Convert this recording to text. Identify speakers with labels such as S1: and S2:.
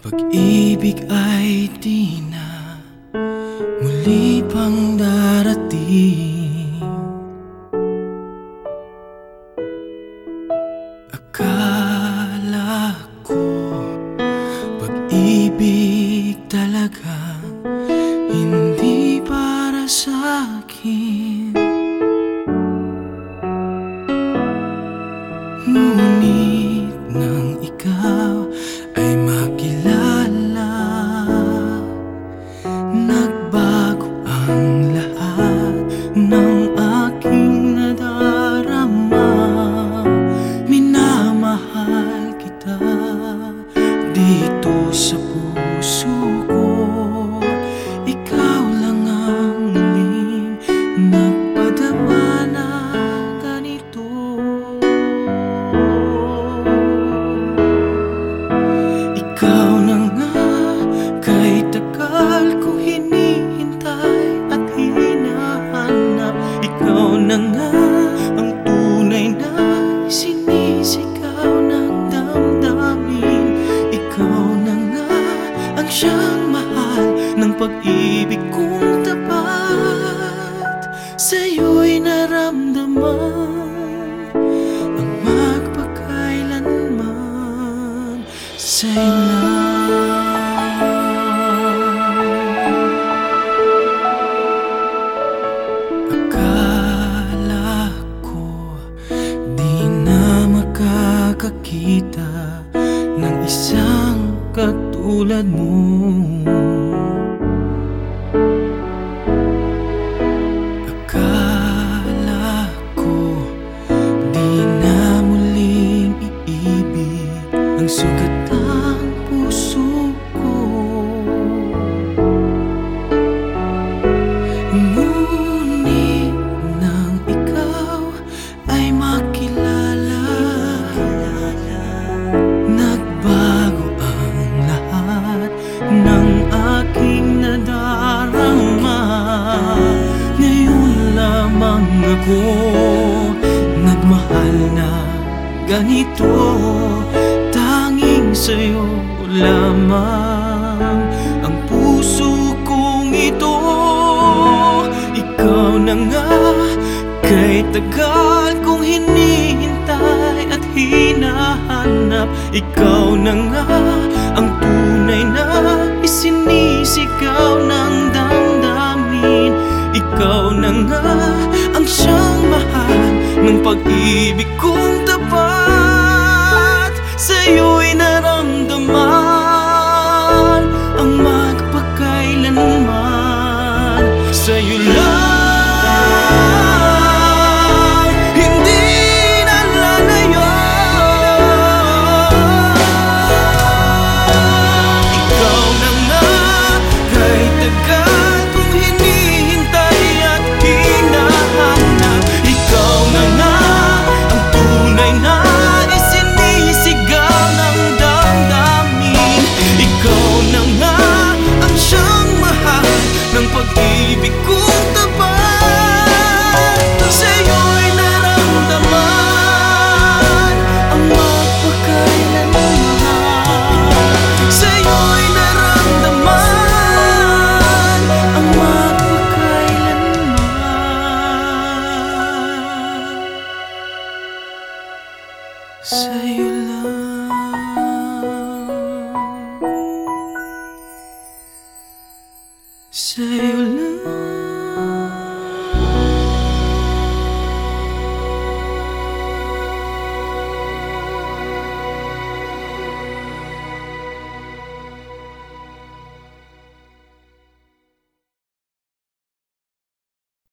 S1: Pag-ibig ay di na muli pang darating. Akala ko pag-ibig talaga hindi para sa'kin, ngunit nang ikaw ay makilala, nagbago ang lahat ng aking nadarama. Minamahal kita dito sa puso ko. Ikaw lang ang muling nagpadama na ganito. Ikaw na nga, kahit tagal ko hinihintay at hinahanap. Ikaw na nga ang tunay na sinisigaw ng damdamin. Ikaw na nga ang siyang mahal ng pag-ibig kong tapat. Sa'yo'y naramdaman ang magpakailanman. Sa'yo lang. Akala ko di na makakakita ng isang katulad mo. Akala ko di na muling iibig ang sugat ng puso ko. Ngunit nang ikaw ay makilala, nagbago ang lahat ng aking nadarama. Ngayon lamang ako nagmahal na ganito. Tanging sa'yo lamang ang puso kong ito. Ikaw na nga, kahit tagal kong hinihintay at hinahanap. Ikaw na nga ang tunay na isinisigaw ng damdamin. Ikaw na nga ang siyang mahal ng pag-ibig kong tapat. Sa'yo'y naramdaman ang magpakailanman. Sa'yo lang, hindi na lalayo. Ikaw na nga, kahit tagal kong hinihintay at hinahanap. Ikaw na nga ang tunay na isinisigaw ng damdamin. Ikaw na nga ang siyang mahal ng pag-ibig kong tapat. Sa'yo'y naramdaman ang magpakailanman. Sa'yo'y naramdaman ang magpakailanman. Sa'yo lang. Sa'yo lang.